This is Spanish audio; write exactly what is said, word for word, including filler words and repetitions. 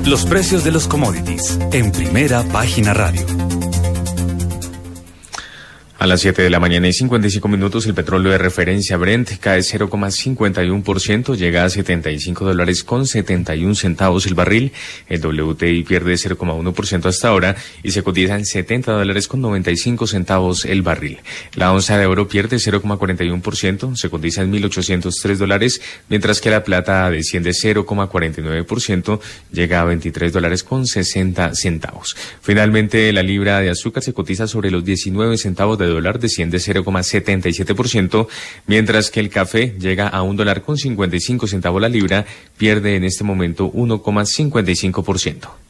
Los precios de los commodities en Primera Página Radio. A las siete de la mañana y cincuenta y cinco minutos, el petróleo de referencia Brent cae cero coma cincuenta y uno por ciento, llega a setenta y cinco dólares con setenta y un centavos el barril. El W T I pierde cero coma uno por ciento hasta ahora y se cotiza en setenta dólares con noventa y cinco centavos el barril. La onza de oro pierde cero coma cuarenta y uno por ciento, se cotiza en mil ochocientos tres dólares, mientras que la plata desciende cero coma cuarenta y nueve por ciento, llega a veintitrés dólares con sesenta centavos. Finalmente, la libra de azúcar se cotiza sobre los diecinueve centavos de dólar, desciende cero coma setenta y siete por ciento, mientras que el café llega a un dólar con cincuenta y cinco centavos la libra, pierde en este momento uno coma cincuenta y cinco por ciento.